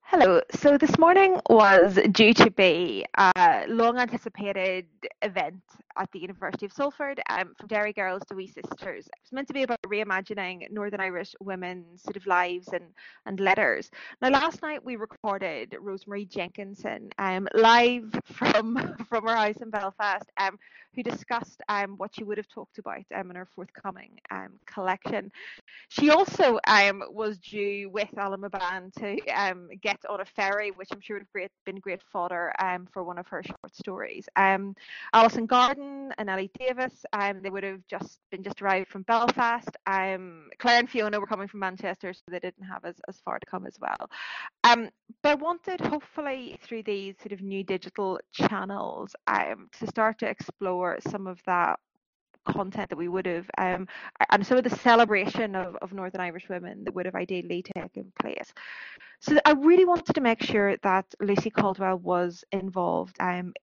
Hello. So this morning was due to be a long anticipated event at the University of Salford, from Derry Girls to We Sisters. It was meant to be about reimagining Northern Irish women's sort of lives and letters. Now last night we recorded Rosemary Jenkinson live from from her house in Belfast, who discussed what she would have talked about in her forthcoming collection. She also was due with Alan McBann to get on a ferry, which I'm sure would have been great fodder for one of her short stories. Alison Garden and Ellie Davis, they would have just arrived from Belfast. Claire and Fiona were coming from Manchester, so they didn't have as far to come as well. Um, but I wanted, hopefully, through these sort of new digital channels, to start to explore some of that content that we would have, and some of the celebration of Northern Irish women that would have ideally taken place. So I really wanted to make sure that Lucy Caldwell was involved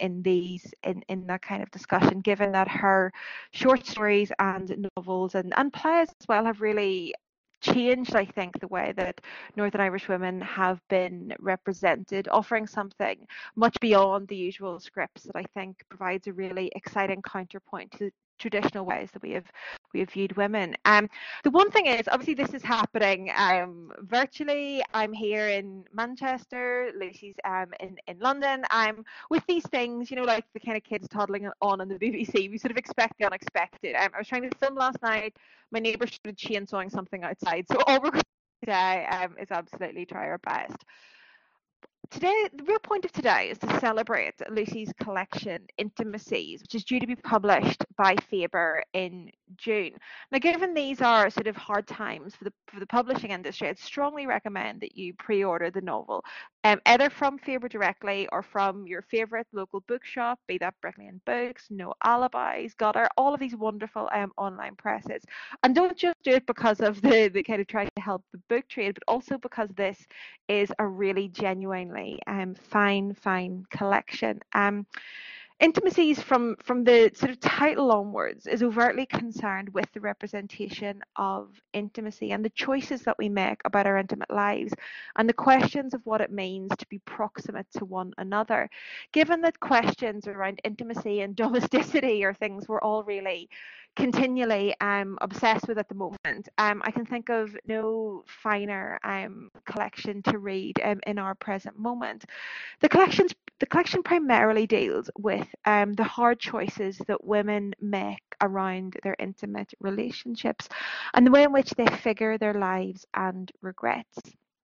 in that kind of discussion, given that her short stories and novels and plays as well have really changed, I think, the way that Northern Irish women have been represented, offering something much beyond the usual scripts that I think provides a really exciting counterpoint to traditional ways that we have viewed women. The one thing is, obviously, this is happening virtually. I'm here in Manchester. Lucy's in London. I'm with these things, like the kind of kids toddling on the BBC. We sort of expect the unexpected. I was trying to film last night. My neighbour started chainsawing something outside. So all we're going to do today is absolutely try our best. Today, the real point of today is to celebrate Lucy's collection, Intimacies, which is due to be published by Faber in June. Now, given these are sort of hard times for the publishing industry, I'd strongly recommend that you pre-order the novel, either from Faber directly or from your favourite local bookshop, be that Brickley and Books, No Alibis, Gutter, all of these wonderful online presses. And don't just do it because of the kind of trying to help the book trade, but also because this is a really genuinely fine collection. Intimacies from the sort of title onwards is overtly concerned with the representation of intimacy and the choices that we make about our intimate lives and the questions of what it means to be proximate to one another. Given that questions around intimacy and domesticity are things we're all really continually obsessed with at the moment, I can think of no finer collection to read in our present moment. The collection primarily deals with the hard choices that women make around their intimate relationships and the way in which they figure their lives and regrets.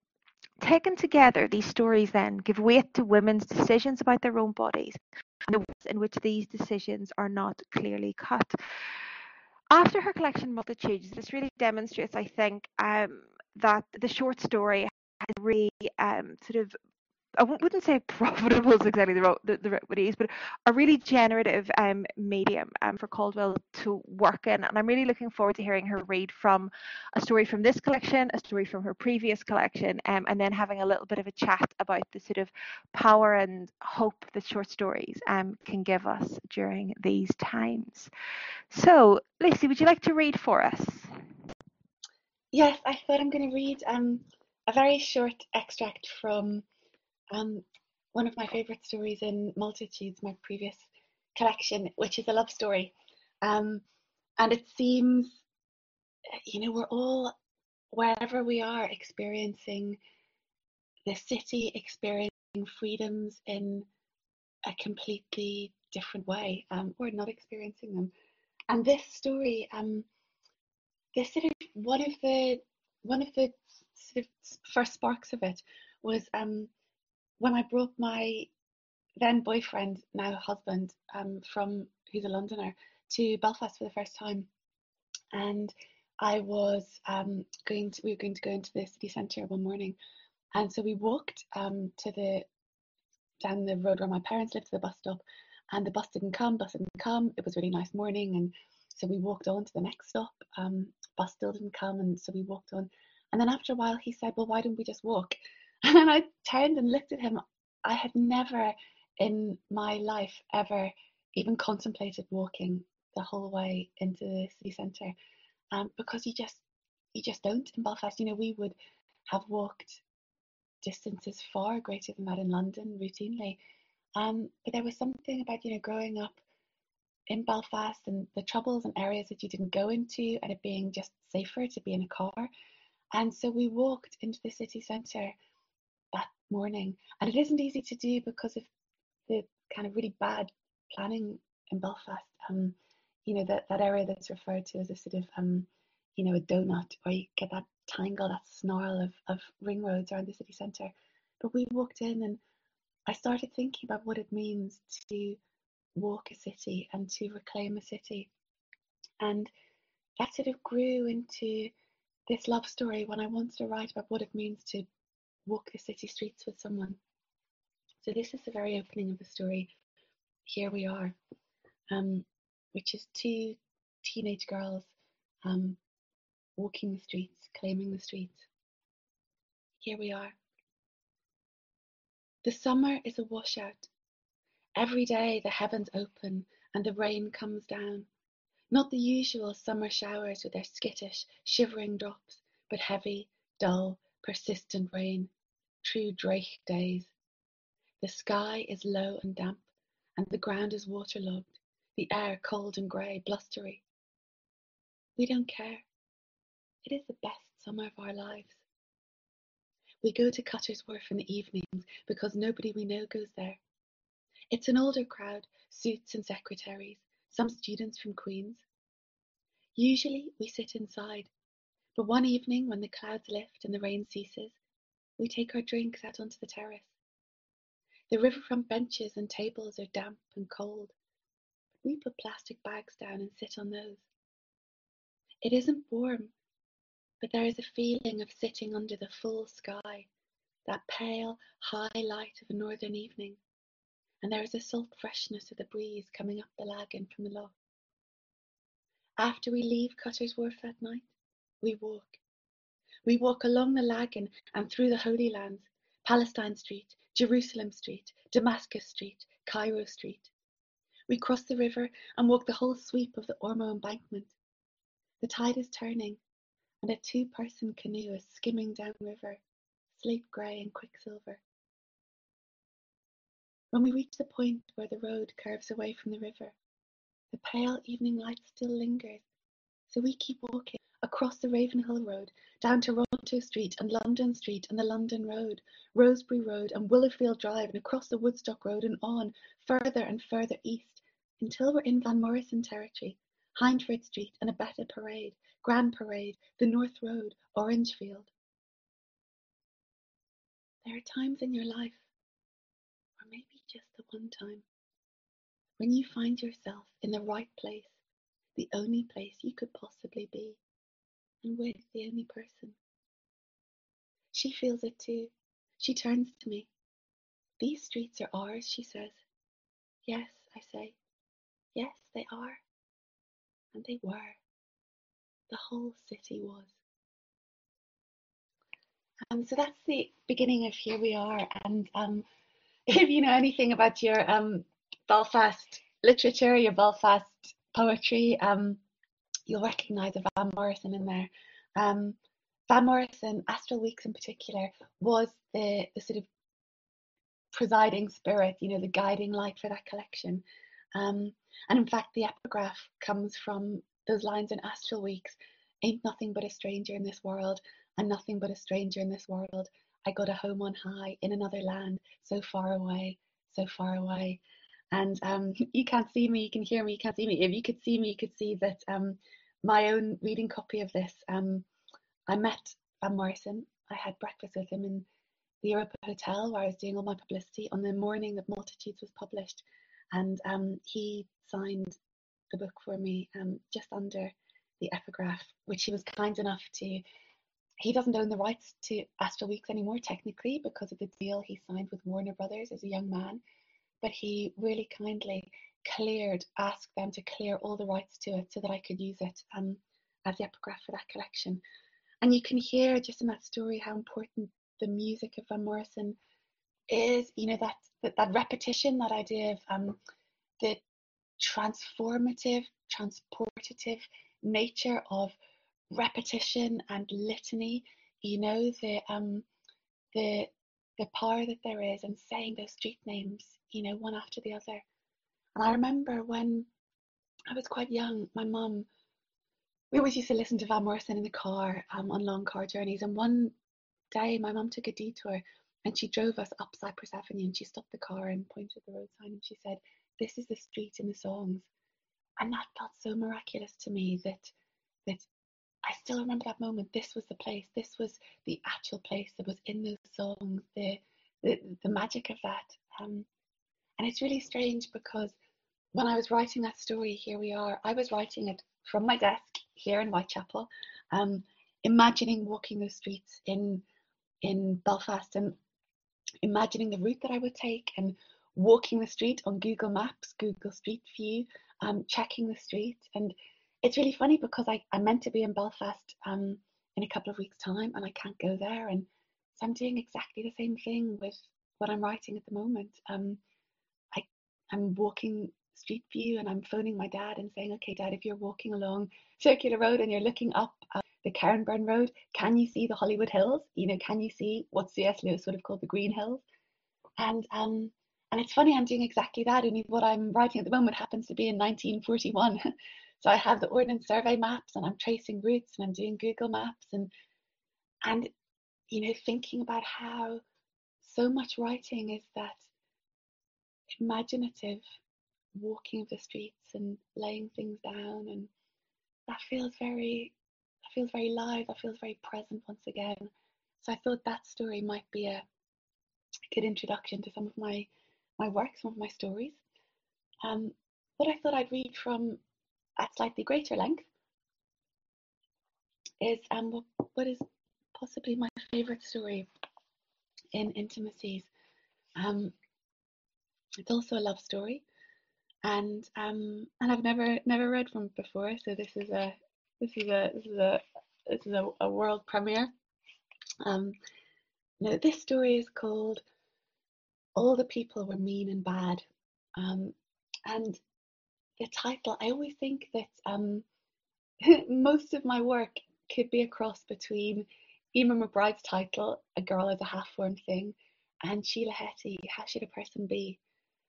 Taken together, these stories then give weight to women's decisions about their own bodies and the ways in which these decisions are not clearly cut. After her collection Multitudes, this really demonstrates, I think, that the short story has really sort of, I wouldn't say profitable is exactly the right word to use, but a really generative medium for Caldwell to work in. And I'm really looking forward to hearing her read from a story from this collection, a story from her previous collection, and then having a little bit of a chat about the sort of power and hope that short stories can give us during these times. So, Lucy, would you like to read for us? Yes, I thought I'm going to read a very short extract from um, one of my favourite stories in Multitudes, my previous collection, which is a love story. Um, and it seems, we're all, wherever we are, experiencing the city, experiencing freedoms in a completely different way, or not experiencing them. And this story, this sort of one of the sort of first sparks of it was when I brought my then boyfriend, now husband, from who's a Londoner, to Belfast for the first time, and I was we were going to go into the city centre one morning, and so we walked to the down the road where my parents lived to the bus stop, and the bus didn't come. It was a really nice morning, and so we walked on to the next stop. Bus still didn't come, and so we walked on. And then after a while, he said, "Well, why don't we just walk?" And then I turned and looked at him. I had never in my life ever even contemplated walking the whole way into the city centre, because you just don't in Belfast. We would have walked distances far greater than that in London routinely. But there was something about, growing up in Belfast and the troubles and areas that you didn't go into, and it being just safer to be in a car. And so we walked into the city centre that morning, and it isn't easy to do because of the kind of really bad planning in Belfast. That area that's referred to as a sort of a donut, where you get that tangle, that snarl of ring roads around the city centre. But we walked in, and I started thinking about what it means to walk a city and to reclaim a city. And that sort of grew into this love story when I wanted to write about what it means to walk the city streets with someone. So this is the very opening of the story. Here we are, which is two teenage girls walking the streets, claiming the streets. Here we are. The summer is a washout. Every day the heavens open and the rain comes down. Not the usual summer showers with their skittish, shivering drops, but heavy, dull, persistent rain. True Drake days. The sky is low and damp, and the ground is waterlogged, the air cold and grey, blustery. We don't care. It is the best summer of our lives. We go to Cutter's Wharf in the evenings because nobody we know goes there. It's an older crowd, suits and secretaries, some students from Queen's. Usually we sit inside, but one evening when the clouds lift and the rain ceases, we take our drinks out onto the terrace. The riverfront benches and tables are damp and cold, but we put plastic bags down and sit on those. It isn't warm, but there is a feeling of sitting under the full sky, that pale, high light of a northern evening, and there is a salt freshness of the breeze coming up the Lagan from the loch. After we leave Cutter's Wharf that night, we walk. We walk along the Lagan and through the Holy Lands, Palestine Street, Jerusalem Street, Damascus Street, Cairo Street. We cross the river and walk the whole sweep of the Ormo embankment. The tide is turning, and a two-person canoe is skimming downriver, slate grey and quicksilver. When we reach the point where the road curves away from the river, the pale evening light still lingers, so we keep walking across the Ravenhill Road, down Toronto Street and London Street and the London Road, Rosebery Road and Willowfield Drive, and across the Woodstock Road and on, further and further east, until we're in Van Morrison territory, Hindford Street and Abetta Parade, Grand Parade, the North Road, Orangefield. There are times in your life, or maybe just the one time, when you find yourself in the right place, the only place you could possibly be, and with the only person. She feels it too. She turns to me. These streets are ours, she says. Yes, I say. Yes, they are. And they were. The whole city was. So that's the beginning of Here We Are. And if you know anything about your Belfast literature, your Belfast poetry, you'll recognise a Van Morrison in there. Van Morrison, Astral Weeks in particular, was the sort of presiding spirit, the guiding light for that collection. And in fact, the epigraph comes from those lines in Astral Weeks: ain't nothing but a stranger in this world, and nothing but a stranger in this world. I got a home on high in another land, so far away, so far away. And you can't see me, you can hear me, you can't see me. If you could see me, you could see that my own reading copy of this, I met Van Morrison. I had breakfast with him in the Europa Hotel where I was doing all my publicity on the morning that Multitudes was published. And he signed the book for me just under the epigraph, which he was kind enough to. He doesn't own the rights to Astral Weeks anymore, technically, because of the deal he signed with Warner Brothers as a young man. But he really kindly asked them to clear all the rights to it so that I could use it as the epigraph for that collection. And you can hear just in that story how important the music of Van Morrison is, that repetition, that idea of the transformative, transportative nature of repetition and litany, the the power that there is in saying those street names, one after the other. And I remember when I was quite young, my mum, we always used to listen to Van Morrison in the car on long car journeys. And one day my mum took a detour and she drove us up Cypress Avenue, and she stopped the car and pointed at the road sign and she said, "This is the street in the songs." And that felt so miraculous to me that I still remember that moment. This was the place. This was the actual place that was in those songs. The magic of that. And it's really strange because when I was writing that story, here we are. I was writing it from my desk here in Whitechapel, imagining walking those streets in Belfast and imagining the route that I would take and walking the street on Google Maps, Google Street View, checking the street. And it's really funny because I meant to be in Belfast in a couple of weeks' time, and I can't go there. And so I'm doing exactly the same thing with what I'm writing at the moment. I'm walking Street View and I'm phoning my dad and saying, "Okay, Dad, if you're walking along Circular Road and you're looking up the Cairnburn Road, can you see the Hollywood Hills? Can you see what C.S. Lewis would have called the Green Hills?" And it's funny, I'm doing exactly that. Only what I'm writing at the moment happens to be in 1941. So I have the Ordnance Survey maps and I'm tracing routes and I'm doing Google Maps and thinking about how so much writing is that imaginative walking of the streets and laying things down, and that feels very live, that feels very present once again. So I thought that story might be a good introduction to some of my work, some of my stories. What I thought I'd read from at slightly greater length is what is possibly my favourite story in Intimacies. It's also a love story, and I've never read from it before, so this is a world premiere. This story is called "All the People Were Mean and Bad," and the title, I always think that most of my work could be a cross between Emer McBride's title, "A Girl is a Half-Formed Thing," and Sheila Heti, "How Should a Person Be?"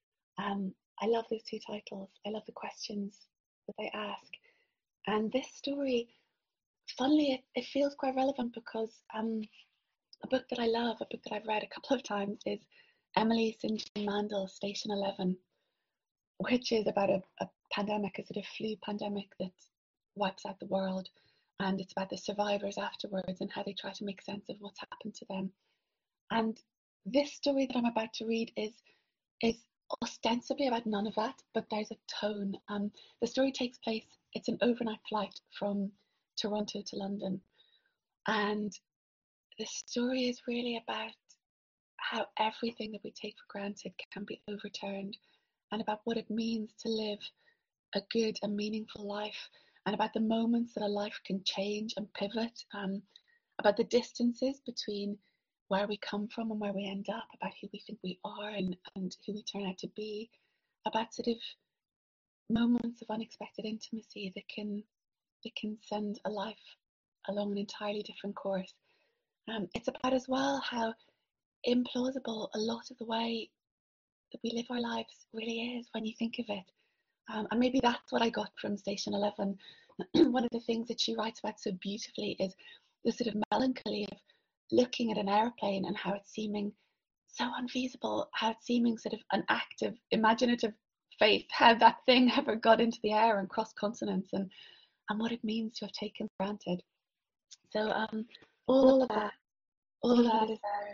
I love those two titles. I love the questions that they ask. And this story, funnily, it feels quite relevant because a book that I love, a book that I've read a couple of times, is Emily St. John Mandel's Station 11, which is about a pandemic, a sort of flu pandemic that wipes out the world. And it's about the survivors afterwards and how they try to make sense of what's happened to them. And this story that I'm about to read is ostensibly about none of that, but there's a tone. The story takes place, it's an overnight flight from Toronto to London. And the story is really about how everything that we take for granted can be overturned, and about what it means to live a good and meaningful life, and about the moments that a life can change and pivot, about the distances between where we come from and where we end up, about who we think we are and who we turn out to be, about sort of moments of unexpected intimacy that can send a life along an entirely different course. It's about as well how implausible a lot of the way that we live our lives really is when you think of it. And maybe that's what I got from Station 11. One of the things that she writes about so beautifully is the sort of melancholy of looking at an airplane and how it's seeming so unfeasible, how it's seeming sort of an act of imaginative faith, how that thing ever got into the air and crossed continents, and what it means to have taken for granted. So all of that is there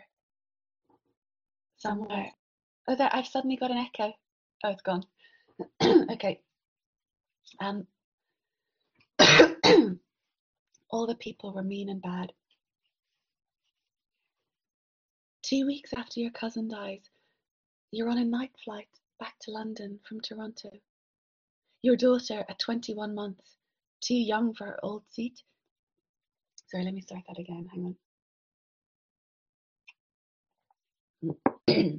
somewhere. Oh, there, I've suddenly got an echo. Oh, it's gone. Okay. All the people were mean and bad. 2 weeks after your cousin dies, you're on a night flight back to London from Toronto. Your daughter, at 21 months, too young for her old seat. Sorry, let me start that again. Hang on.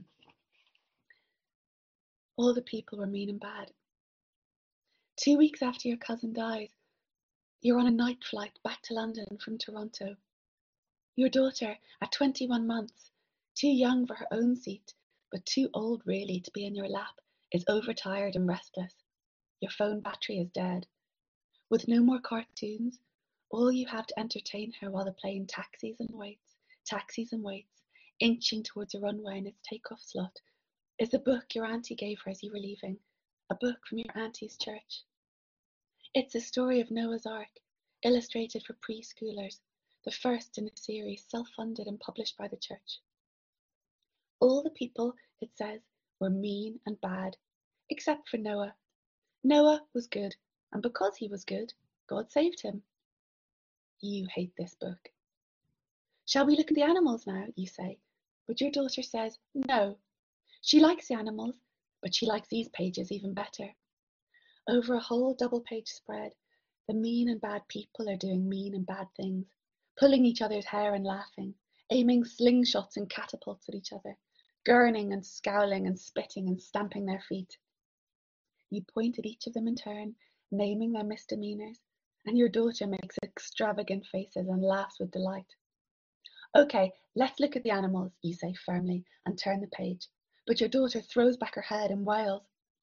All the people were mean and bad. 2 weeks after your cousin dies, you're on a night flight back to London from Toronto. Your daughter, at 21 months, Too young for her own seat, but too old really to be in your lap, is overtired and restless. Your phone battery is dead. With no more cartoons, all you have to entertain her while the plane taxis and waits, inching towards a runway in its takeoff slot, is the book your auntie gave her as you were leaving, a book from your auntie's church. It's a story of Noah's Ark, illustrated for preschoolers, the first in a series self-funded and published by the church. All the people, it says, were mean and bad, except for Noah. Noah was good, and because he was good, God saved him. You hate this book. Shall we look at the animals now, you say, but your daughter says no. She likes the animals, but she likes these pages even better. Over a whole double-page spread, the mean and bad people are doing mean and bad things, pulling each other's hair and laughing, aiming slingshots and catapults at each other, gurning and scowling and spitting and stamping their feet. You point at each of them in turn, naming their misdemeanors, and your daughter makes extravagant faces and laughs with delight. Okay, let's look at the animals, you say firmly, and turn the page. But your daughter throws back her head and wails.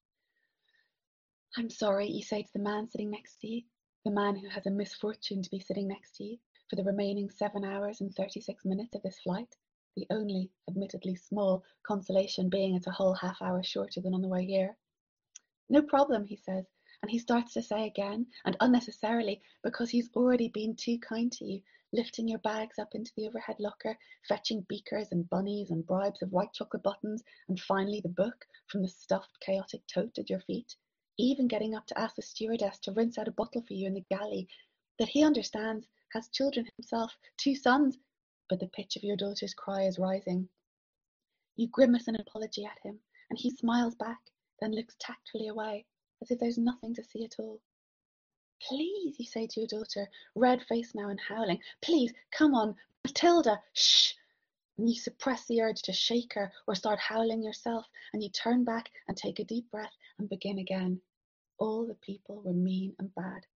I'm sorry, you say to the man sitting next to you, the man who has a misfortune to be sitting next to you for the remaining 7 hours and 36 minutes of this flight, the only, admittedly small, consolation being it's a whole half hour shorter than on the way here. No problem, he says, and he starts to say again, and unnecessarily, because he's already been too kind to you, lifting your bags up into the overhead locker, fetching beakers and bunnies and bribes of white chocolate buttons, and finally the book from the stuffed, chaotic tote at your feet, even getting up to ask the stewardess to rinse out a bottle for you in the galley, that he understands has children himself, 2 sons, but the pitch of your daughter's cry is rising. You grimace an apology at him, and he smiles back, then looks tactfully away, as if there's nothing to see at all. Please, you say to your daughter, red-faced now and howling, please, come on, Matilda, shh! And you suppress the urge to shake her or start howling yourself, and you turn back and take a deep breath and begin again. All the people were mean and bad.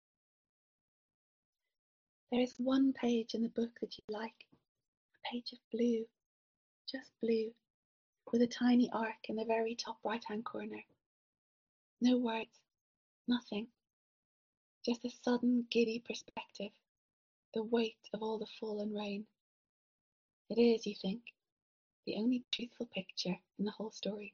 There is one page in the book that you like, a page of blue, just blue, with a tiny arc in the very top right-hand corner. No words, nothing, just a sudden giddy perspective, the weight of all the fallen rain. It is, you think, the only truthful picture in the whole story.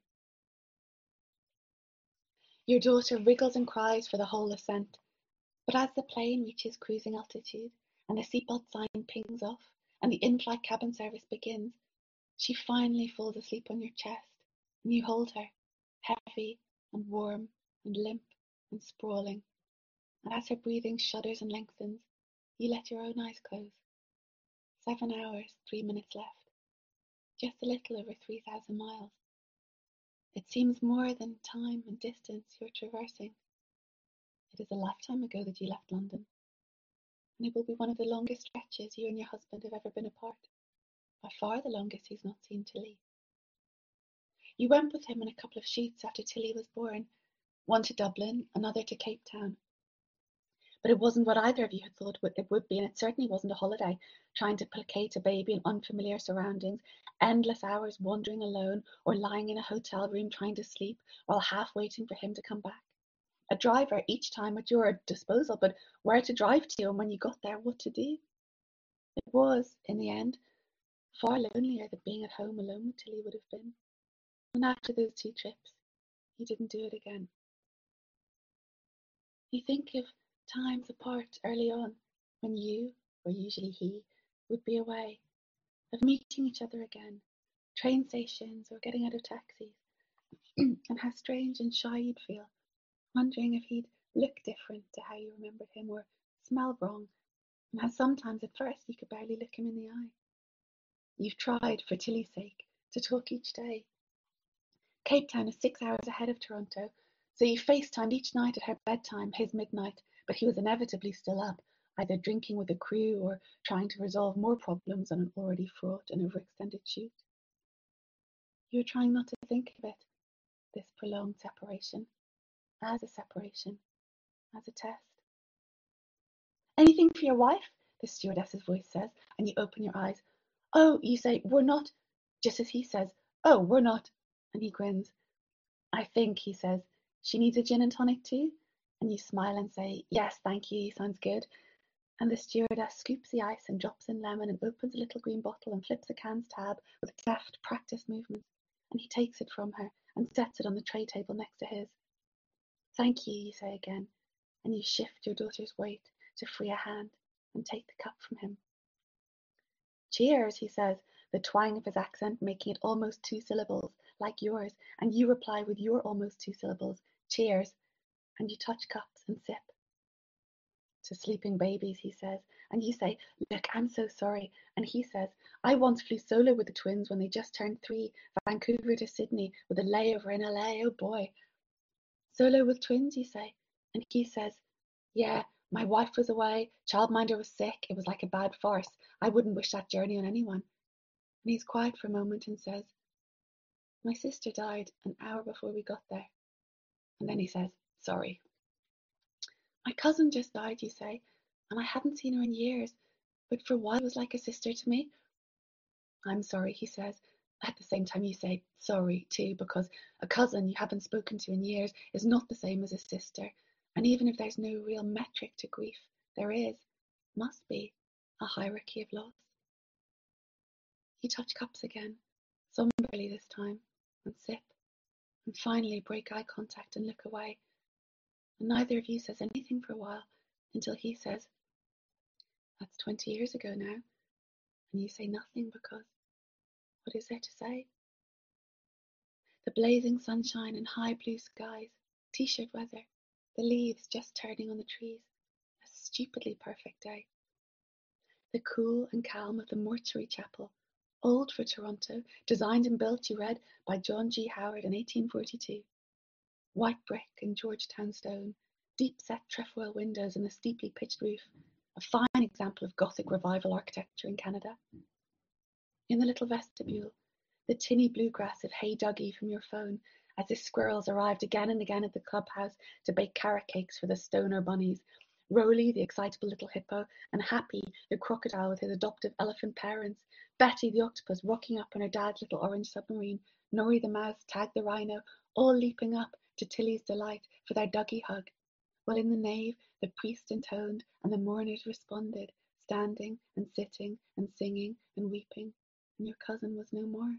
Your daughter wriggles and cries for the whole ascent, but as the plane reaches cruising altitude and the seatbelt sign pings off and the in-flight cabin service begins, she finally falls asleep on your chest, and you hold her, heavy and warm and limp and sprawling, and as her breathing shudders and lengthens, you let your own eyes close. 7 hours, 3 minutes left, just a little over 3,000 miles. It seems more than time and distance you're traversing. It is a lifetime ago that you left London, and it will be one of the longest stretches you and your husband have ever been apart. By far the longest he's not seen Tilly. You went with him in a couple of sheets after Tilly was born, one to Dublin, another to Cape Town. But it wasn't what either of you had thought it would be, and it certainly wasn't a holiday, trying to placate a baby in unfamiliar surroundings, endless hours wandering alone, or lying in a hotel room trying to sleep while half waiting for him to come back. A driver each time at your disposal, but where to drive to, and when you got there, what to do. It was, in the end, far lonelier than being at home alone with Tilly would have been. And after those 2 trips, he didn't do it again. You think of times apart early on, when you, or usually he, would be away, of meeting each other again, train stations or getting out of taxis, and how strange and shy you'd feel, wondering if he'd look different to how you remembered him or smell wrong, and how sometimes at first you could barely look him in the eye. You've tried, for Tilly's sake, to talk each day. Cape Town is 6 hours ahead of Toronto, so you FaceTimed each night at her bedtime, his midnight, but he was inevitably still up, either drinking with the crew or trying to resolve more problems on an already fraught and overextended shoot. You were trying not to think of it, this prolonged separation, as a separation, as a test. Anything for your wife? The stewardess's voice says, and you open your eyes. Oh, you say, we're not. just as he says, "Oh, we're not," and he grins. "I think," he says, "she needs a gin and tonic too?" And you smile and say, "Yes, thank you, sounds good." And the stewardess scoops the ice and drops in lemon and opens a little green bottle and flips a can's tab with deft, practiced movements. And he takes it from her and sets it on the tray table next to his. "Thank you," you say again, and you shift your daughter's weight to free a hand and take the cup from him. "Cheers," he says, the twang of his accent making it almost two syllables, like yours, and you reply with your almost two syllables, "Cheers," and you touch cups and sip. "To sleeping babies," he says, and you say, "Look, I'm so sorry," and he says, "I once flew solo with the twins when they just turned 3, Vancouver to Sydney with a layover in LA, oh boy." "Solo with twins," you say, and he says, "Yeah, my wife was away, childminder was sick, it was like a bad farce. I wouldn't wish that journey on anyone." And he's quiet for a moment and says, "My sister died an hour before we got there." And then he says, "Sorry." "My cousin just died," you say, "and I hadn't seen her in years, but for a while was like a sister to me." "I'm sorry," he says. At the same time, you say sorry too, because a cousin you haven't spoken to in years is not the same as a sister. And even if there's no real metric to grief, there must be, a hierarchy of loss. You touch cups again, somberly this time, and sip, and finally break eye contact and look away. And neither of you says anything for a while until he says, "That's 20 years ago now." And you say nothing because what is there to say? The blazing sunshine and high blue skies, t-shirt weather, the leaves just turning on the trees, a stupidly perfect day. The cool and calm of the mortuary chapel, old for Toronto, designed and built, you read, by John G. Howard in 1842. White brick and Georgetown stone, deep-set trefoil windows and a steeply pitched roof, a fine example of Gothic revival architecture in Canada. In the little vestibule, the tinny bluegrass of "Hey Dougie" from your phone, as the squirrels arrived again and again at the clubhouse to bake carrot cakes for the stoner bunnies, Roly, the excitable little hippo, and Happy, the crocodile with his adoptive elephant parents, Betty, the octopus, rocking up on her dad's little orange submarine, Nori the mouse, Tag the rhino, all leaping up to Tilly's delight for their Dougie hug, while in the nave the priest intoned and the mourners responded, standing and sitting and singing and weeping, and your cousin was no more.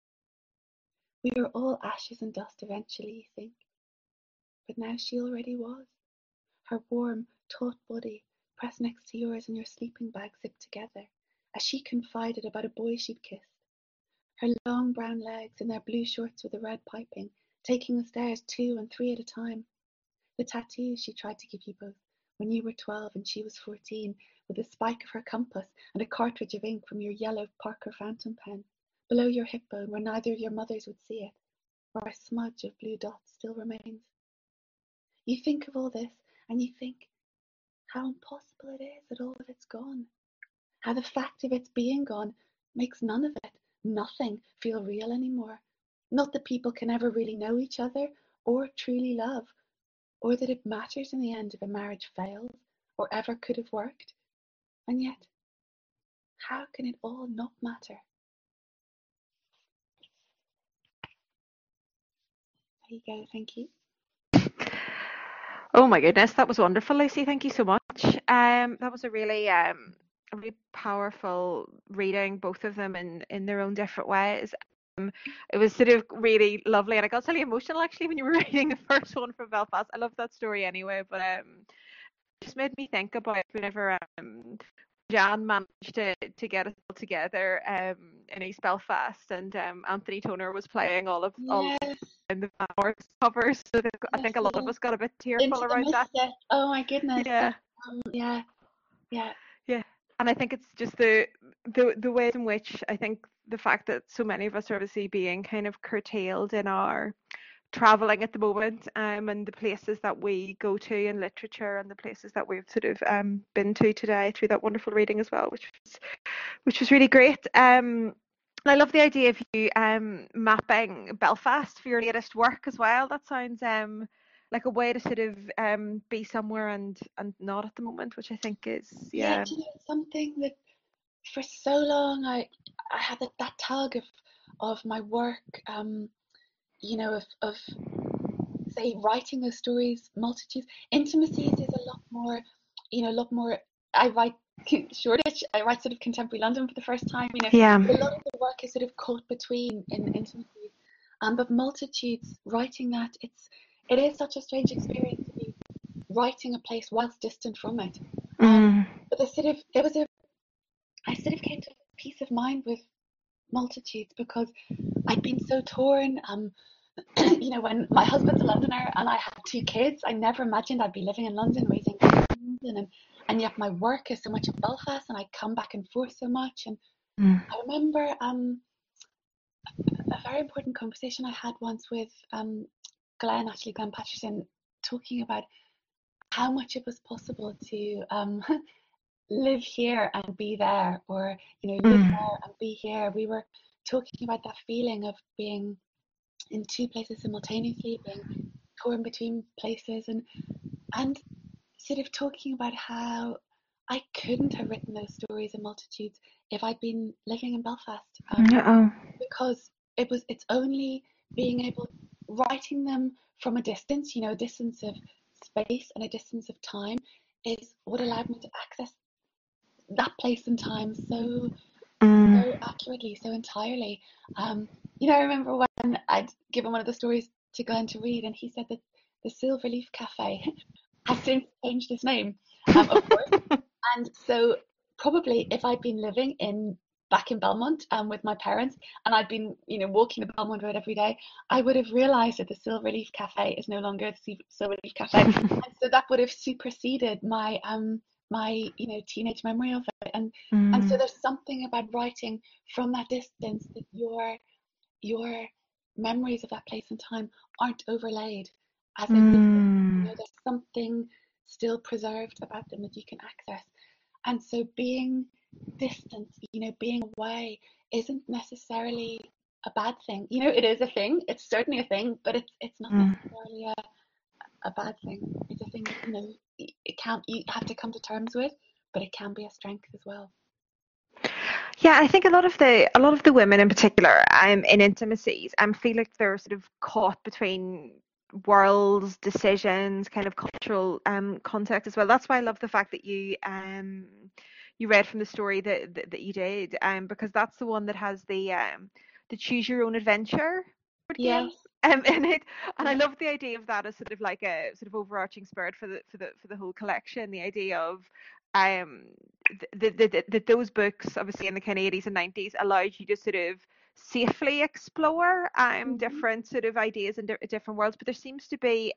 We were all ashes and dust eventually, you think, but now she already was, her warm, taut body pressed next to yours in your sleeping bag zipped together, as she confided about a boy she'd kissed, her long brown legs in their blue shorts with the red piping, taking the stairs 2 and 3 at a time, the tattoos she tried to give you both when you were 12 and she was 14, with the spike of her compass and a cartridge of ink from your yellow Parker Phantom pen, below your hip bone where neither of your mothers would see it, where a smudge of blue dots still remains. You think of all this, and you think how impossible it is that all of it's gone. How the fact of its being gone makes none of it, nothing, feel real anymore. Not that people can ever really know each other, or truly love, or that it matters in the end if a marriage fails, or ever could have worked. And yet, how can it all not matter? There you go, thank you. Oh my goodness, that was wonderful, Lucy. Thank you so much. That was a really powerful reading, both of them in their own different ways. It was sort of really lovely, and I got really emotional actually when you were reading the first one from Belfast. I love that story anyway, but it just made me think about whenever Jan managed to get us all together in East Belfast, and Anthony Toner was playing all Yes, in the hours covers. So I yes, think a lot of yeah. us got a bit tearful Into the around that. Mischief. Oh my goodness. Yeah, Yeah, yeah. yeah. And I think it's just the ways in which I think the fact that so many of us are obviously being kind of curtailed in our traveling at the moment, and the places that we go to in literature and the places that we've sort of been to today through that wonderful reading as well, which was really great. I love the idea of you mapping Belfast for your latest work as well. That sounds like a way to sort of be somewhere and not at the moment, which I think is Yeah, yeah. do you know, it's something that for so long I had that tug of of my work, of say writing those stories, multitudes. Intimacies is a lot more, a lot more. I write Shoreditch. I write sort of contemporary London for the first time. Yeah. But a lot of the work is sort of caught between in Intimacies, but multitudes. Writing that, it is such a strange experience to be writing a place whilst distant from it. But I sort of came to peace of mind with multitudes because I'd been so torn. When my husband's a Londoner and I had 2 kids, I never imagined I'd be living in London, raising kids in London, and yet my work is so much in Belfast, and I come back and forth so much. And I remember a very important conversation I had once with Ashley Glenn Patterson, talking about how much it was possible to live here and be there, or live there and be here. We were talking about that feeling of being in 2 places simultaneously, being torn between places, and sort of talking about how I couldn't have written those stories in multitudes if I'd been living in Belfast, because it's only being able writing them from a distance, a distance of space and a distance of time, is what allowed me to access that place and time so accurately, so entirely. I remember when I'd given one of the stories to Glenn to read, and he said that the Silverleaf Cafe has since changed its name, of course. And so probably if I'd been living back in Belmont with my parents, and I'd been walking the Belmont Road every day, I would have realised that the Silverleaf Cafe is no longer the Silverleaf Cafe, and so that would have superseded my teenage memory of it. And so there's something about writing from that distance, that your memories of that place and time aren't overlaid as they would be. There's something still preserved about them that you can access. And so being distant, being away, isn't necessarily a bad thing. It is a thing. It's certainly a thing, but it's not necessarily a bad thing. It's a thing that you have to come to terms with, but it can be a strength as well. Yeah, I think a lot of the women in particular, in Intimacies, feel like they're sort of caught between worlds, decisions, kind of cultural context as well. That's why I love the fact that you read from the story that you did, because that's the one that has the choose your own adventure game. Yes. In it, and I love the idea of that as sort of like a sort of overarching spirit for the whole collection. The idea of that those books, obviously in the kind of 80s and 90s, allowed you to sort of safely explore different sort of ideas in different worlds. But there seems to be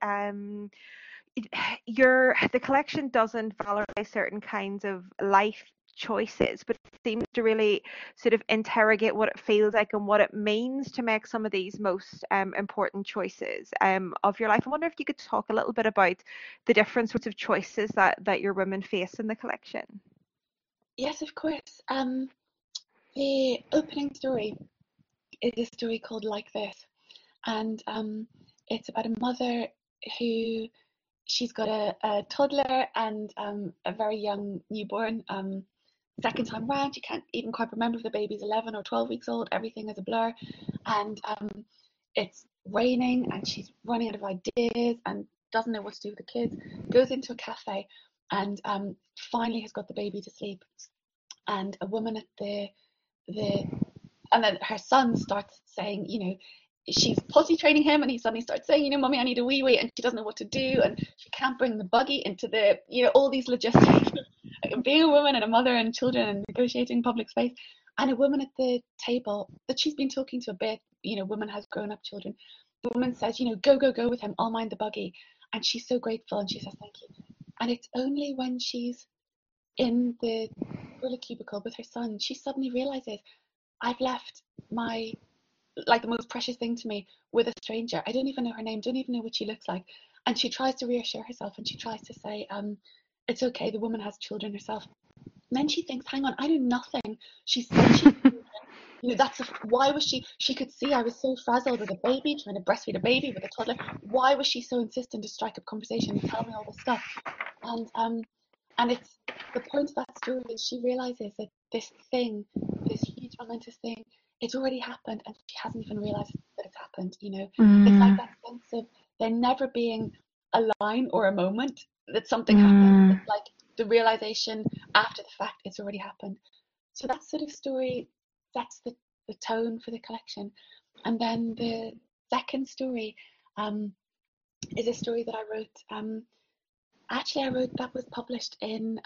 the collection doesn't valorize certain kinds of life choices, but it seems to really sort of interrogate what it feels like and what it means to make some of these most important choices of your life. I wonder if you could talk a little bit about the different sorts of choices that your women face in the collection. Yes, of course. The opening story is a story called Like This, and it's about a mother who she's got a toddler and a very young newborn. Second time round, she can't even quite remember if the baby's 11 or 12 weeks old. Everything is a blur, and it's raining, and she's running out of ideas and doesn't know what to do with the kids. Goes into a cafe, and finally has got the baby to sleep. And a woman at the and then her son starts saying, she's potty training him, and he suddenly starts saying, Mummy, I need a wee wee, and she doesn't know what to do, and she can't bring the buggy into the, all these logistics, being a woman and a mother and children and negotiating public space. And a woman at the table that she's been talking to a bit, woman has grown up children. The woman says, go with him, I'll mind the buggy. And she's so grateful, and she says, thank you. And it's only when she's in the toilet cubicle with her son, she suddenly realizes, I've left the most precious thing to me with a stranger. I don't even know her name, don't even know what she looks like. And she tries to reassure herself, and she tries to say, it's okay, the woman has children herself. And then she thinks, hang on, I do nothing. She said she why was she could see I was so frazzled with a baby, trying to breastfeed a baby with a toddler. Why was she so insistent to strike up conversation and tell me all this stuff? And it's the point of that story is she realizes that this huge momentous thing, it's already happened and she hasn't even realized that it's happened, you know. It's like Mm. that sense of there never being a line or a moment that something happened. It's like the realization after the fact it's already happened. So that sort of story sets the tone for the collection. And then the second story um, is a story that I wrote. Actually, I wrote that was published in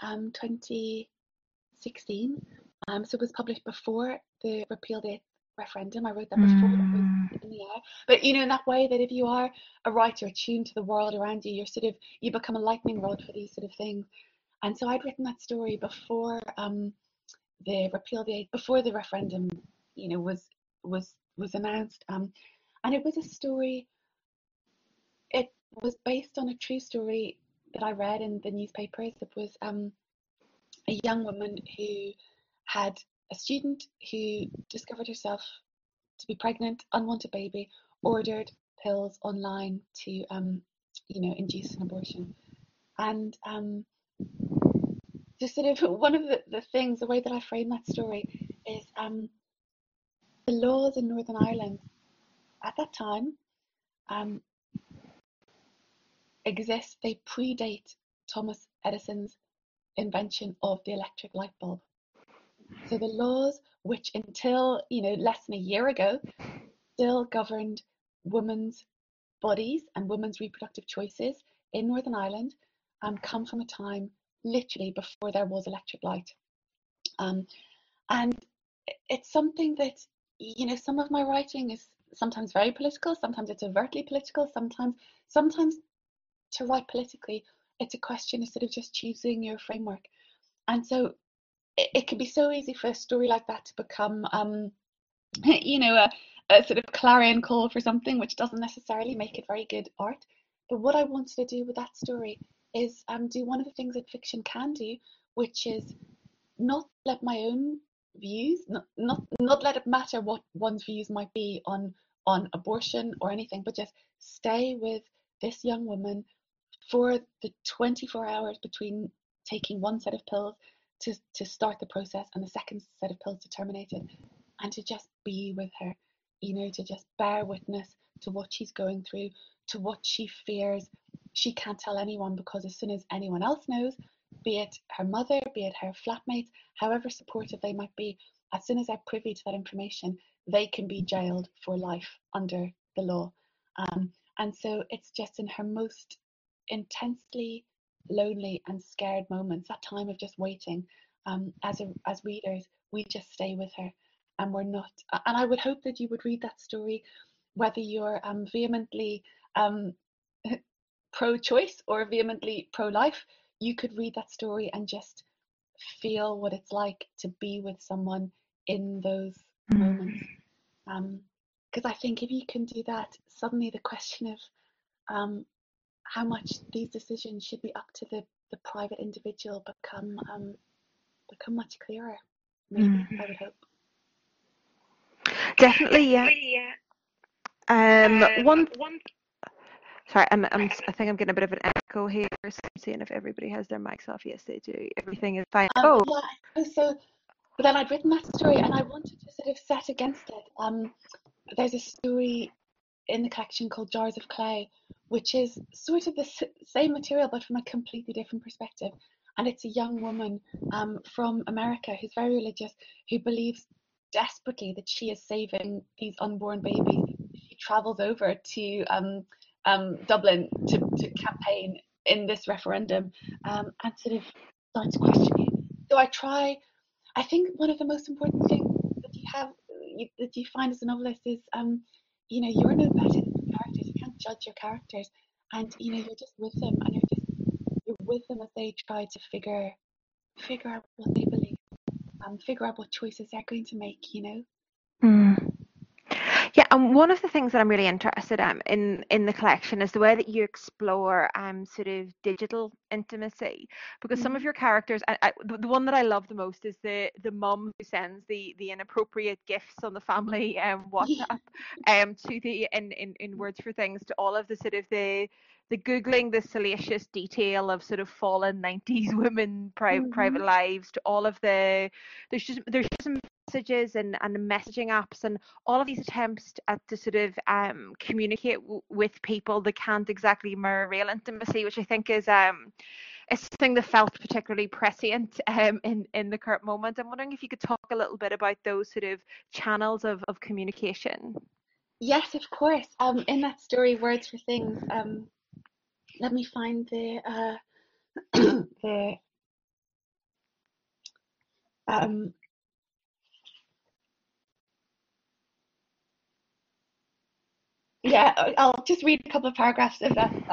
2016. So it was published before the repeal date referendum. I wrote that before that was in the air. But you know, in that way that if you are a writer attuned to the world around you, you're sort of you become a lightning rod for these sort of things. And so I'd written that story before the repeal date, before the referendum, you know, was announced. And it was a story. It was based on a true story that I read in the newspapers. It was a young woman who had a student who discovered herself to be pregnant, unwanted baby, ordered pills online to, you know, induce an abortion. And just sort of one of the things, the way that I frame that story is the laws in Northern Ireland at that time um, exist. They predate Thomas Edison's invention of the electric light bulb. So the laws, which until you know less than a year ago still governed women's bodies and women's reproductive choices in Northern Ireland, come from a time literally before there was electric light. Um, and it's something that, you know, some of my writing is sometimes very political, sometimes it's overtly political, sometimes to write politically, it's a question of sort of just choosing your framework. And so it can be so easy for a story like that to become, you know, a sort of clarion call for something which doesn't necessarily make it very good art. But what I wanted to do with that story is do one of the things that fiction can do, which is not let my own views, not let it matter what one's views might be on abortion or anything, but just stay with this young woman for the 24 hours between taking one set of pills to start the process and the second set of pills to terminate it, and to just be with her, you know, to just bear witness to what she's going through, to what she fears. She can't tell anyone because as soon as anyone else knows, be it her mother, be it her flatmates, however supportive they might be, as soon as they're privy to that information, they can be jailed for life under the law. And so it's just in her most intensely lonely and scared moments, that time of just waiting, as readers, we just stay with her, and we're not. And I would hope that you would read that story, whether you're vehemently um, pro-choice or vehemently pro-life. You could read that story and just feel what it's like to be with someone in those moments. Because I think if you can do that, suddenly the question of how much these decisions should be up to the private individual become much clearer. Maybe I would hope. Definitely, yeah. One. Sorry, I think I'm getting a bit of an echo here. So I'm seeing if everybody has their mics off. Yes, they do. Everything is fine. Oh, yeah. So, but then I'd written that story, and I wanted to sort of set against it. There's a story in the collection called Jars of Clay, which is sort of the same material but from a completely different perspective. And it's a young woman from America who's very religious, who believes desperately that she is saving these unborn babies. She travels over to Dublin to campaign in this referendum, and sort of starts questioning. So I think one of the most important things that that you find as a novelist is you know, you're no better than your characters. You can't judge your characters, and you know, you're just with them, and you're with them as they try to figure out what they believe, figure out what choices they're going to make. You know. Mm. Yeah, and one of the things that I'm really interested in the collection is the way that you explore sort of digital intimacy, because some of your characters, the one that I love the most is the mum who sends the inappropriate gifts on the family WhatsApp to the in words for things to all of the sort of the googling the salacious detail of sort of fallen 90s women private lives, to all of there's just messages and messaging apps and all of these attempts to sort of communicate with people that can't exactly mirror real intimacy, which I think is something that felt particularly prescient in the current moment. I'm wondering if you could talk a little bit about those sort of channels of communication. Yes, of course. In that story, Words for Things, let me find the the yeah, I'll just read a couple of paragraphs of that.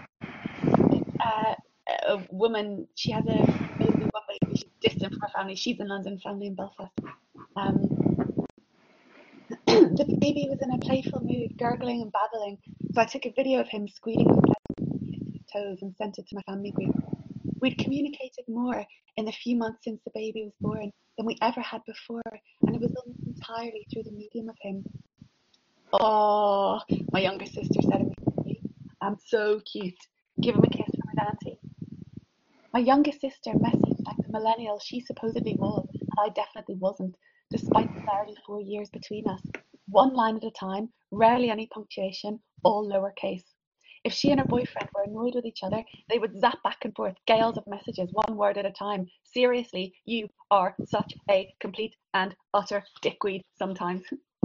A woman, she has a baby, one baby, she's distant from her family. She's in London, family in Belfast. The baby was in a playful mood, gurgling and babbling. So I took a video of him squealing his toes and sent it to my family group. We'd communicated more in the few months since the baby was born than we ever had before, and it was almost entirely through the medium of him. Oh, my younger sister said immediately, I'm so cute. Give him a kiss from his auntie. My youngest sister messaged like the millennial she supposedly was, and I definitely wasn't, despite the 34 years between us. One line at a time, rarely any punctuation, all lowercase. If she and her boyfriend were annoyed with each other, they would zap back and forth gales of messages, one word at a time. Seriously, you are such a complete and utter dickweed sometimes.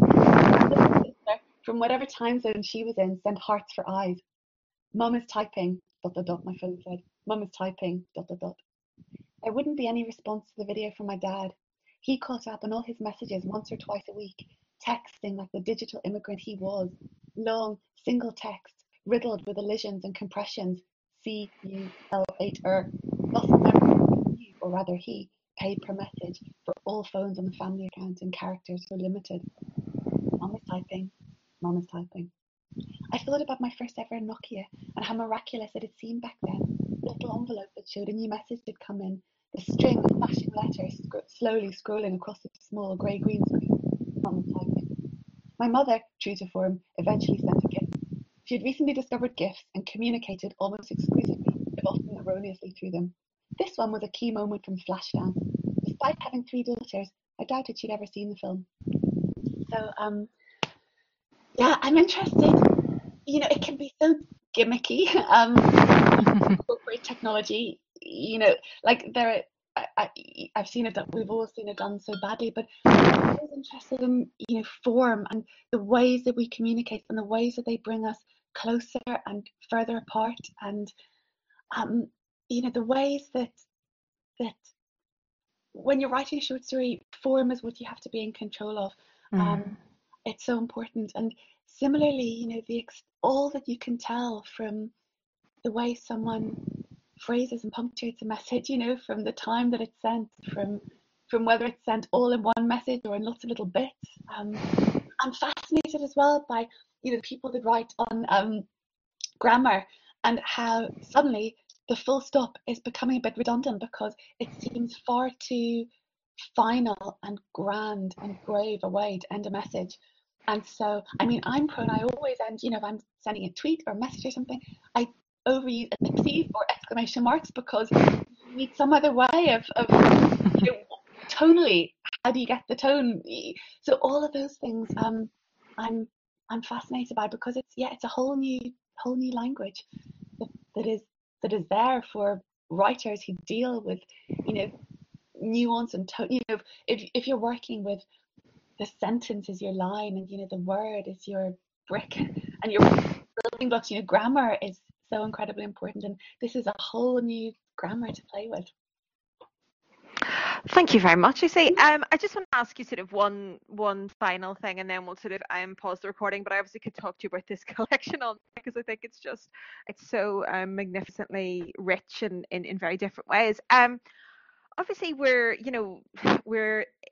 My sister, from whatever time zone she was in, sent hearts for eyes. Mum is typing, ... my phone said. Mum is typing, ... There wouldn't be any response to the video from my dad. He caught up on all his messages once or twice a week, texting like the digital immigrant he was. Long, single texts, riddled with elisions and compressions. CUL8R. Thus, or rather he, paid per message for all phones on the family account and characters so limited. Mum is typing. Mum is typing. I thought about my first ever Nokia and how miraculous it had seemed back then. The little envelope that showed a new message had come in, the string of flashing letters slowly scrolling across the small grey-green screen. Mum was typing. My mother, true to form, eventually sent a gift. She had recently discovered gifts and communicated almost exclusively, if often erroneously, through them. This one was a key moment from Flashdance. Despite having 3 daughters, I doubted she'd ever seen the film. So, yeah, I'm interested. It can be so gimmicky. Corporate technology, like I've seen it that we've all seen it done so badly, but I'm always interested in form and the ways that we communicate and the ways that they bring us closer and further apart, and the ways that when you're writing a short story, form is what you have to be in control of. It's so important. And similarly, all that you can tell from the way someone phrases and punctuates a message, from the time that it's sent, from whether it's sent all in one message or in lots of little bits. I'm fascinated as well by people that write on grammar, and how suddenly the full stop is becoming a bit redundant because it seems far too final and grand and grave a way to end a message. And so, I'm prone, I always end, if I'm sending a tweet or a message or something, I overuse ellipses or exclamation marks because you need some other way of tonally, how do you get the tone? So all of those things, I'm fascinated by, because it's a whole new language that is there for writers who deal with nuance and tone. If you're working with the sentence is your line, and the word is your brick and your building blocks, grammar is so incredibly important, and this is a whole new grammar to play with. Thank you very much. I just want to ask you sort of one final thing, and then we'll sort of pause the recording. But I obviously could talk to you about this collection on, because I think it's so magnificently rich and in very different ways. Obviously we're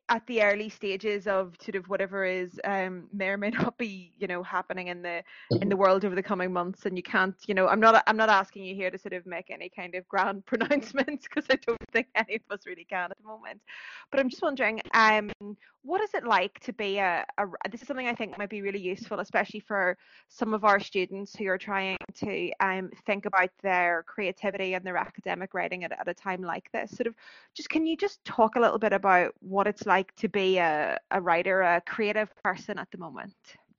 at the early stages of sort of whatever is may or may not be, happening in the world over the coming months, and you can't, I'm not asking you here to sort of make any kind of grand pronouncements, because I don't think any of us really can at the moment. But I'm just wondering, what is it like to be this is something I think might be really useful, especially for some of our students who are trying to think about their creativity and their academic writing at a time like this. Sort of, can you just talk a little bit about what it's like to be a writer, a creative person at the moment?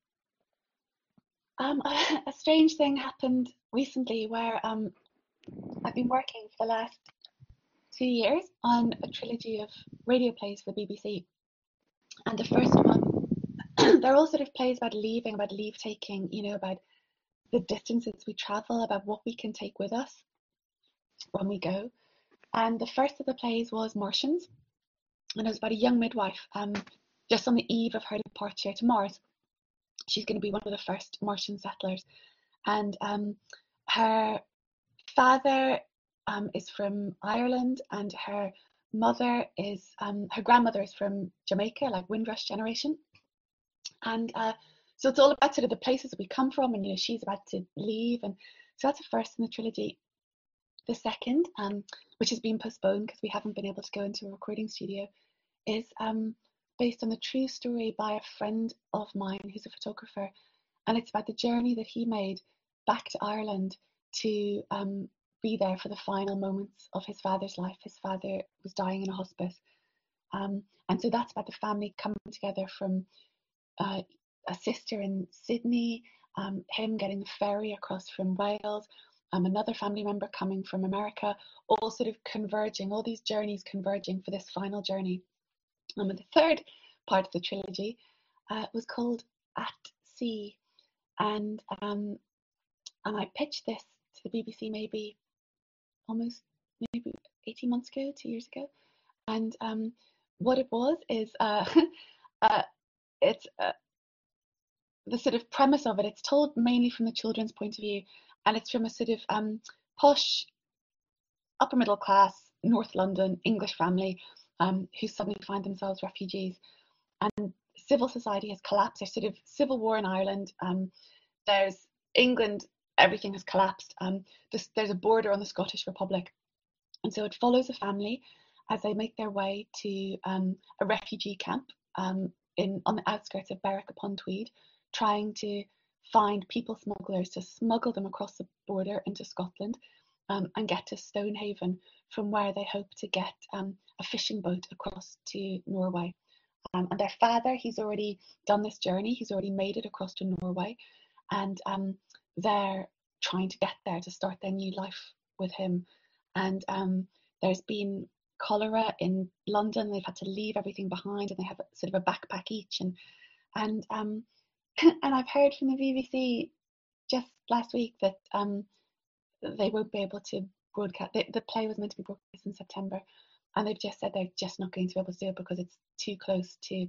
A strange thing happened recently where I've been working for the last 2 years on a trilogy of radio plays for the BBC. And the first one, they're all sort of plays about leaving, about leave taking, about the distances we travel, about what we can take with us when we go. And the first of the plays was Martians, and it was about a young midwife, just on the eve of her departure to Mars. She's going to be one of the first Martian settlers. And her father is from Ireland, and her grandmother is from Jamaica, like Windrush generation. And so it's all about sort of the places that we come from, and she's about to leave, and so that's the first in the trilogy. The second, which has been postponed because we haven't been able to go into a recording studio, is based on the true story by a friend of mine who's a photographer, and it's about the journey that he made back to Ireland to be there for the final moments of his father's life. His father was dying in a hospice, and so that's about the family coming together from a sister in Sydney, him getting the ferry across from Wales, another family member coming from America, all sort of converging, all these journeys converging for this final journey. And the third part of the trilogy was called At Sea, and I pitched this to the BBC maybe 18 months ago, 2 years ago, and what it was is it's the sort of premise of it. It's told mainly from the children's point of view, and it's from a sort of posh, upper middle class, North London English family who suddenly find themselves refugees. And civil society has collapsed. There's sort of civil war in Ireland. There's England, everything has collapsed. There's a border on the Scottish Republic. And so it follows a family as they make their way to a refugee camp on the outskirts of Berwick upon Tweed, trying to find people smugglers to smuggle them across the border into Scotland and get to Stonehaven, from where they hope to get a fishing boat across to Norway. And their father, he's already done this journey, he's already made it across to Norway, and they're trying to get there to start their new life with him. And there's been cholera in London, they've had to leave everything behind, and they have sort of a backpack each. And and I've heard from the BBC just last week that they won't be able to broadcast. The play was meant to be broadcast in September, and they've just said they're just not going to be able to do it because it's too close to,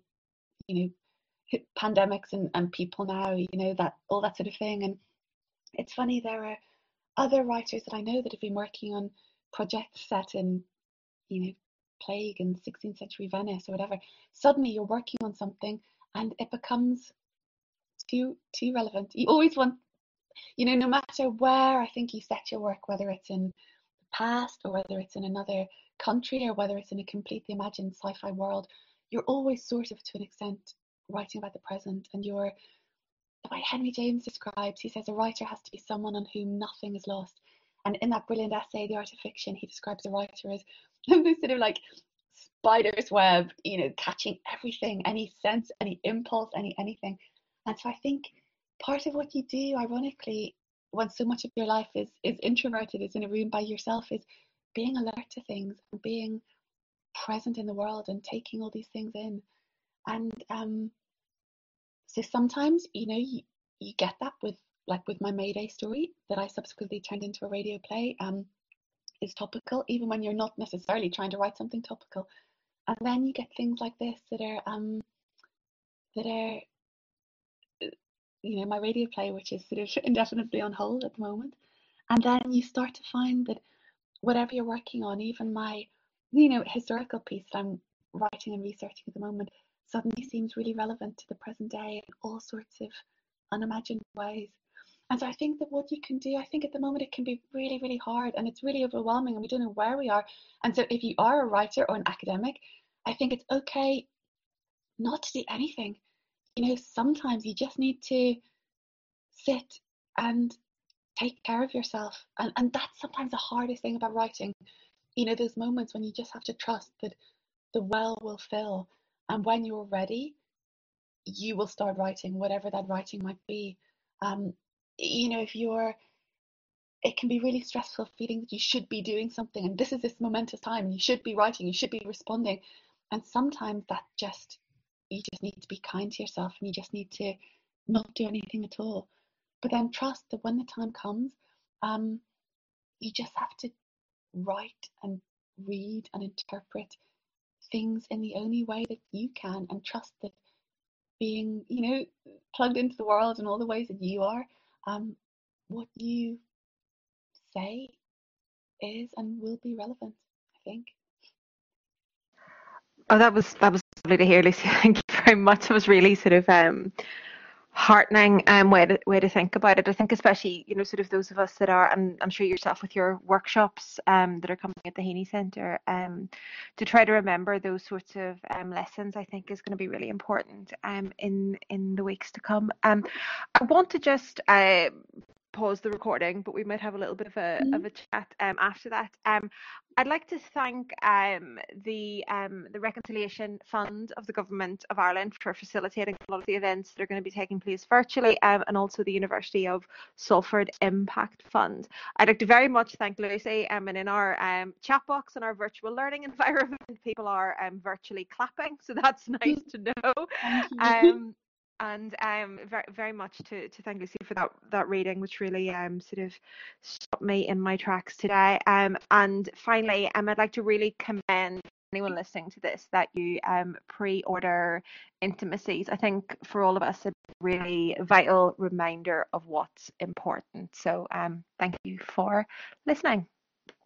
pandemics and people now, that all that sort of thing. And it's funny, there are other writers that I know that have been working on projects set in, plague in 16th century Venice or whatever. Suddenly you're working on something and it becomes too relevant. You always want, no matter where I think you set your work, whether it's in the past or whether it's in another country or whether it's in a completely imagined sci-fi world, you're always sort of, to an extent, writing about the present. And the way Henry James describes, he says a writer has to be someone on whom nothing is lost. And in that brilliant essay, The Art of Fiction, he describes a writer as this sort of like spider's web, catching everything, any sense, any impulse, anything. And so I think part of what you do, ironically, when so much of your life is introverted, is in a room by yourself, is being alert to things and being present in the world and taking all these things in. And so sometimes, you get that with my Mayday story that I subsequently turned into a radio play, is topical, even when you're not necessarily trying to write something topical. And then you get things like this that are my radio play, which is sort of indefinitely on hold at the moment. And then you start to find that whatever you're working on, even my, historical piece that I'm writing and researching at the moment suddenly seems really relevant to the present day in all sorts of unimagined ways. And so I think that what you can do, I think at the moment it can be really, really hard and it's really overwhelming and we don't know where we are. And so if you are a writer or an academic, I think it's okay not to do anything. Sometimes you just need to sit and take care of yourself. And that's sometimes the hardest thing about writing. Those moments when you just have to trust that the well will fill. And when you're ready, you will start writing, whatever that writing might be. If you're, it can be really stressful feeling that you should be doing something and this momentous time and you should be writing, you should be responding. And sometimes you just need to be kind to yourself and you just need to not do anything at all. But then trust that when the time comes, you just have to write and read and interpret things in the only way that you can and trust that being, plugged into the world in all the ways that you are, what you say is and will be relevant, I think. Oh, that was lovely to hear, Lucy. Thank you very much. It was really sort of heartening way to think about it. I think especially sort of those of us that are, and I'm sure yourself with your workshops that are coming at the Heaney Centre, to try to remember those sorts of lessons, I think is going to be really important in the weeks to come. I want to just pause the recording, but we might have a little bit of a chat after that. I'd like to thank the Reconciliation Fund of the Government of Ireland for facilitating a lot of the events that are going to be taking place virtually, and also the University of Salford Impact Fund. I'd like to very much thank Lucy, and in our chat box in our virtual learning environment, people are virtually clapping, so that's nice to know. Thank you. And very, very much to thank Lucy for that reading, which really sort of stopped me in my tracks today. And finally, I'd like to really commend anyone listening to this that you pre-order Intimacies. I think for all of us, a really vital reminder of what's important. So thank you for listening.